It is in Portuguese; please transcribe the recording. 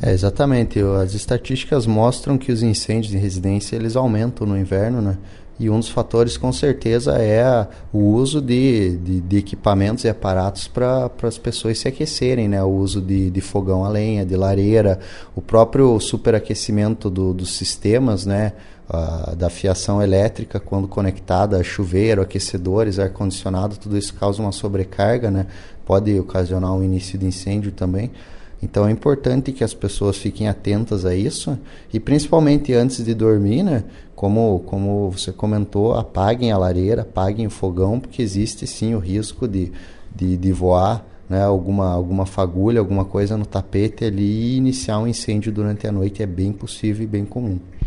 Exatamente. As estatísticas mostram que os incêndios em residência eles aumentam no inverno, né? E um dos fatores, com certeza, é o uso de equipamentos e aparatos para as pessoas se aquecerem, né? O uso de fogão a lenha, de lareira, o próprio superaquecimento dos sistemas, né? Da fiação elétrica, quando conectada a chuveiro, aquecedores, ar-condicionado, tudo isso causa uma sobrecarga, né? Pode ocasionar um início de incêndio também. Então é importante que as pessoas fiquem atentas a isso e principalmente antes de dormir, né? Como você comentou, apaguem a lareira, apaguem o fogão, porque existe sim o risco de voar, né? Alguma fagulha, alguma coisa no tapete ali e iniciar um incêndio durante a noite. É bem possível e bem comum.